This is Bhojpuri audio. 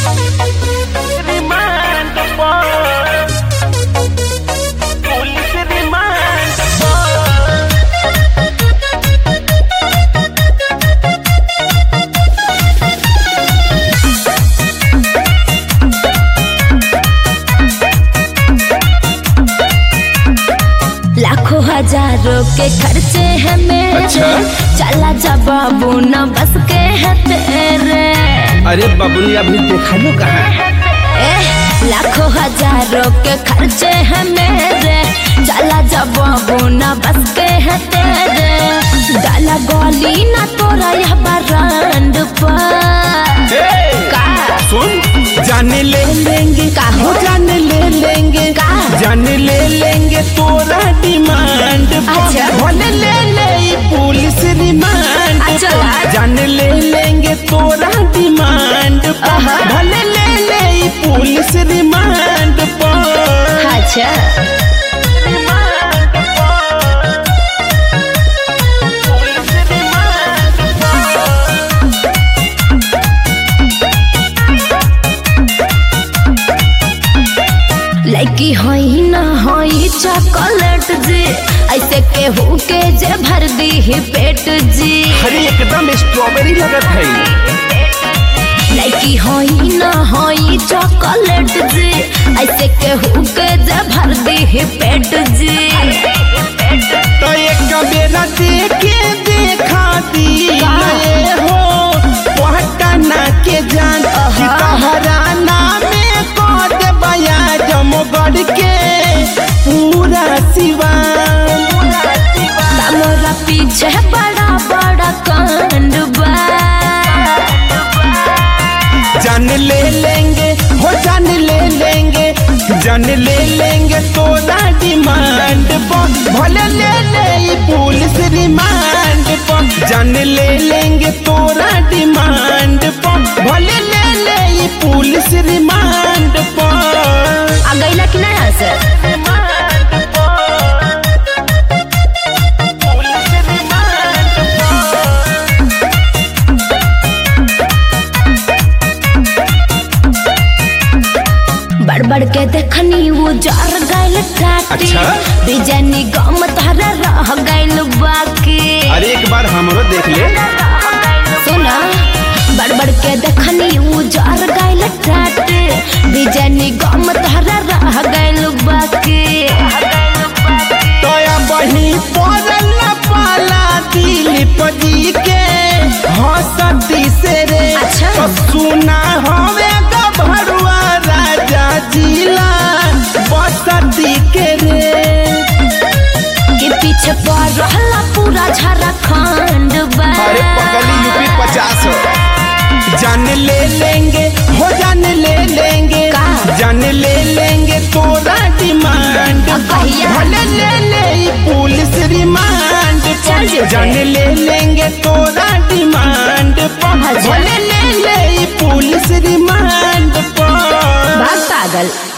रिमांड पर पुलिस रिमांड पर लाखों हजारों के खर्चे हैं मेरे। अच्छा? चला जा बाबू न बस के है तेरे। अरे बबुनी अभी देखा लो कहाँ। लाखों हजारों के खर्चे हैं मेरे। चला जा बाबू न बस के है तेरे। डाला गोली ना तोरा यह बरांड पर। का सुन जाने ले लेंगे का हो? जाने ले लेंगे का? जाने ले लेंगे तोरा डिमांड अच्छा। भले ले ले पुलिस रिमांड अच्छा। जाने ले लेंगे तोरा डिमांड आहा। भले ले ले पुलिस रिमांड पर। अच्छा रिमांड पर पुलिस रिमांड पर लड़की होई ना होई चॉकलेट जी। ऐसे केहू के जे भर दी ही पेट जी। अरे एकदम स्ट्रॉबेरी लगत है। लड़की होई ना होई चॉकलेट जी। ऐसे केहू के जे भर दी ही पेट जी। तो एक बेरा देखे देखा दी का? हो पटना के जान कि तहरा नाम कोट बया जमगढ़ के पूरा सिवान। तमोरा पीछे बड़ा बड़ा कांड बा। जान ले लेंगे हो जान ले लेंगे जान ले लेंगे तोरा डिमांड पर भले ले ले पुलिस रिमांड पर। जान ले लेंगे तोरा डिमांड पर भले ले ले पुलिस रिमांड पर। आ गईला कि नहीं सर? रिमांड पर पुलिस रिमांड पर बड़बड़ के देखनी वो जार गैल टाटी। अच्छा? बिजनी गम तारा रह गैल बाकी। अरे एक बार हमरो देख ले। सुना बड़बड़ के देखनी वो जार गैल टाटी। बिजनी गम तारा रह गैल बाकी। तोया बही पड़ल पाला दिलीप जी के हंसती से रे। अच्छा। तो सुना हवे गभरुआ राजा जिला बसती के रे। के पीछे पड़ रहला पूरा झारखंड बा। अरे पकली यूपी 50 जान ले लेंगे हो जान ले लेंगे का? जान ले लेंगे तोरा डिमांड कहिया? भले ले ले पुलिस रिमांड चल जेते। जान ले लेंगे तोरा डिमांड अच्छा। भले ले ले पुलिस रिमांड पर। भाग पागल।